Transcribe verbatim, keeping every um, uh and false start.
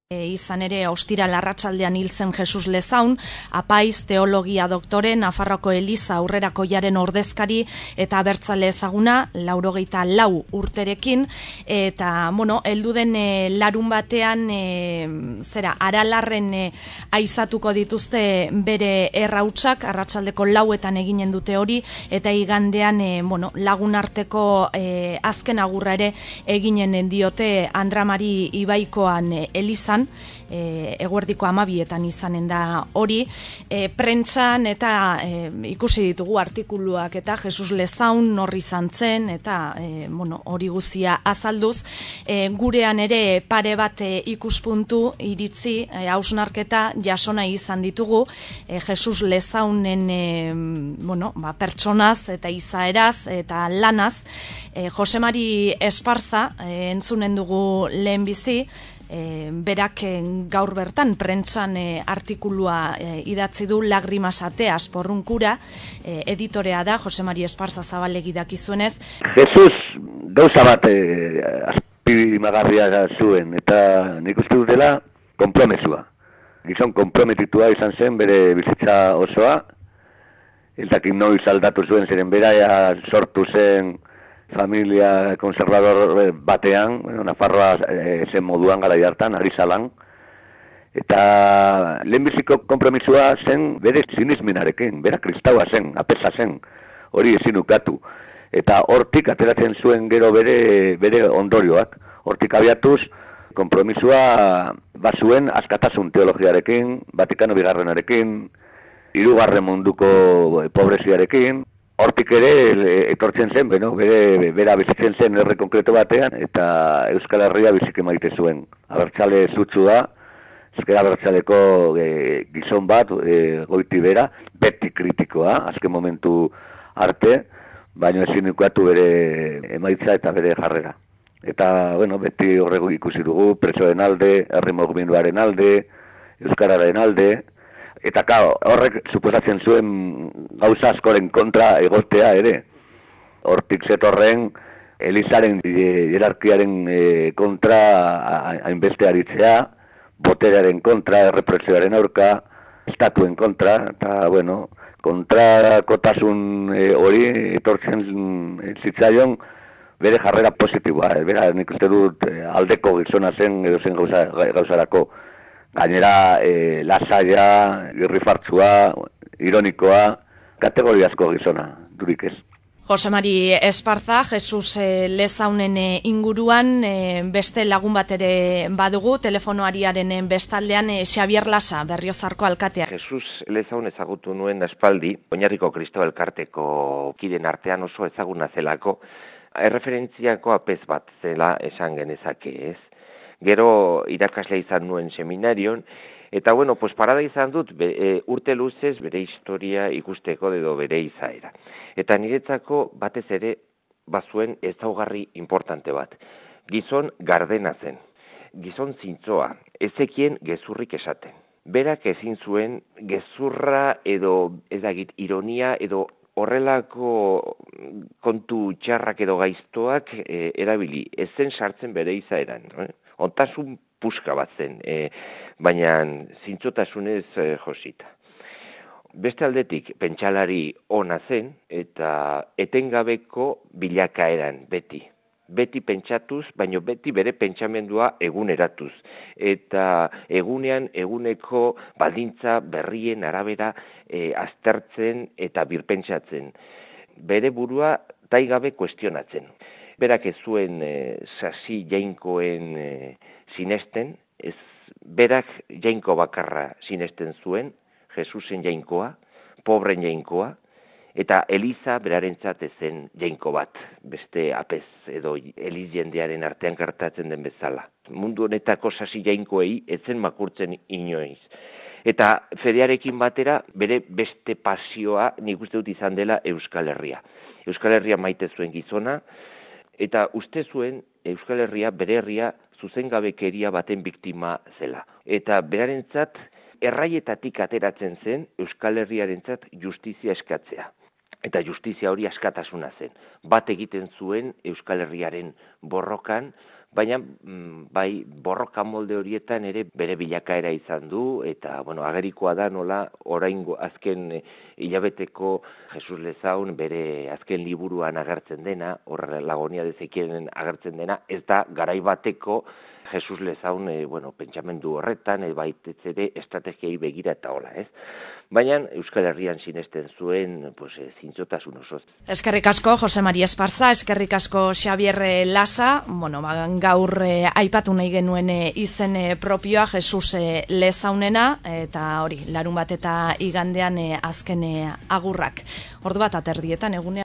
E, izan ere, ostiral arratsaldean hil zen Jesus Lezaun, apaiz, teologia doktore, Nafarroako Eliza aurrerako jaren ordezkari eta abertzale ezaguna, laurogeita lau urterekin, eta, bueno, heldu den e, larun batean, e, zera, Aralarren e, aizatuko dituzte bere errautsak, arratsaldeko lauetan eginen dute hori, eta igandean, e, bueno, lagun arteko e, azken agurra ere eginen diote Andramari Ibaikoan e, Elizan, E, eguerdiko amabietan izanen da hori, e, prentsan eta e, ikusi ditugu artikuluak eta Jesus Lezaun norri izan zen eta e, bueno, hori guzia azalduz, e, gurean ere pare bat e, ikuspuntu iritzi e, hausnarketa jasona izan ditugu e, Jesus Lezaunen e, bueno, ba, pertsonaz eta izaeraz eta lanaz, e, Jose Mari Esparza e, entzunen dugu lehenbizi. E, berak e, gaur bertan prentsan e, artikulua e, idatzi du Lagrimas ateas porrunkura, e, editorea da Jose Mari Esparza Zabalegi dakizuenez. Jesus gauza bat e, azpimagarria zuen eta nik uste dut dela konpromesua. Gizon konprometitua izan zen bere bizitza osoa, ez dakit noiz aldatu zuen ziren beraia sortu zen familia konservador batean, bueno, Nafarroa e, zen moduan gara hartan, Arizalan, eta lehenbiziko konpromisua zen bere sinisminarekin, bera kristaua zen, apesa zen, hori ezin ukatu. Eta hortik ateratzen zuen gero bere, bere ondorioak, hortik abiatuz, konpromisua bazuen askatasun teologiarekin, Vatikano bigarrenarekin, hirugarren munduko pobreziarekin. Hortik ere etortzen zen, beno, bere, bera bizitzen zen herri konkreto batean, eta Euskal Herria biziki maite zuen. Abertzale zutsu da, ezkera abertzaleko e, gizon bat, e, goiti bera, beti kritikoa, azken momentu arte, baina ezin ukatu bere emaitza eta bere jarrera. Eta, bueno, beti horrego ikusi dugu, presoen alde, herri mugimenduaren alde, Euskararen alde, eta kao, horrek suposatzen zuen gauza askoren kontra egotea ere. Hortik zetorren Elizaren hierarkiaren kontra hainbeste aritzea, boterearen kontra, errepresioaren aurka, estatuen kontra, eta, bueno, kontrakotasun hori etortzen zitzaion bere jarrera positiboa. Bera, nik uste dut aldeko gizona zen edo zen gauza, gauzarako. Gainera, e, lasaia, irrifartzua, ironikoa, kategoriazko gizona, durik ez. Jose Mari Esparza, Jesus e, Lezaunen e, inguruan, e, beste lagun bat ere badugu, telefonoariaren bestaldean, e, Xabier Lasa, Berriozarko alkatea. Jesus Lezaun ezagutu nuen aspaldi, Oinarriko Kristo elkarteko kiden artean oso ezaguna zelako, erreferentziako apez bat zela esan genezake ez. Gero irakasle izan nuen seminarion, eta bueno, pues parada izan dut be, e, urte luzez bere historia ikusteko edo bere izaera. Eta niretzako batez ere bazuen ezaugarri importante bat. Gizon gardena zen, gizon zintzoa, ezekien gezurrik esaten. Berak ezin zuen gezurra edo ezagit ironia edo horrelako kontu txarrak edo gaiztoak e, erabili, ez zen sartzen bere izaeran, no? Ontasun puska bat zen, e, baina zintzotasunez e, josita. Beste aldetik, pentsalari ona zen eta etengabeko bilakaeran beti. Beti pentsatuz, baino beti bere pentsamendua eguneratuz. Eta egunean eguneko baldintza berrien arabera e, aztertzen eta birpentsatzen. Bere burua taigabe kuestionatzen. Berak ez zuen e, sasi jainkoen e, sinesten, ez berak jainko bakarra sinesten zuen, Jesusen jainkoa, pobren jainkoa, eta Eliza berarentzat ezen jainko bat, beste apez edo Eliz jendearen artean gertatzen den bezala. Mundu honetako sasi jainkoei etzen makurtzen inoiz. Eta fedearekin batera bere beste pasioa nik uste dut izan dela Euskal Herria. Euskal Herria maite zuen gizona, eta uste zuen Euskal Herria bere herria zuzengabekeria baten biktima zela. Eta berarentzat erraietatik ateratzen zen Euskal Herriarentzat justizia eskatzea. Eta justizia hori askatasuna zen. Bat egiten zuen Euskal Herriaren borrokan, baina bai borroka molde horietan ere bere bilakaera izan du, eta bueno, agerikoa da nola oraingo azken hilabeteko Jesus Lezaun bere azken liburuan agertzen dena, hor Lagonia de Ezekielen agertzen dena, ez da garai bateko Jesus Lezaun, e, bueno, pentsamendu horretan, e, baitetz ere estrategiai begira eta hola, ez? Baina Euskal Herrian sinesten zuen, pues, e, zintzotasun osoz. Eskerrik asko, Jose Mari Esparza, eskerrik asko Xabier Lasa, bueno, ba, gaur e, aipatu nahi genuen e, izen e, propioa Jesus e, Lezaunena, eta hori, larun bat eta igandean e, azken e, agurrak. Ordu bat aterdietan, egunean.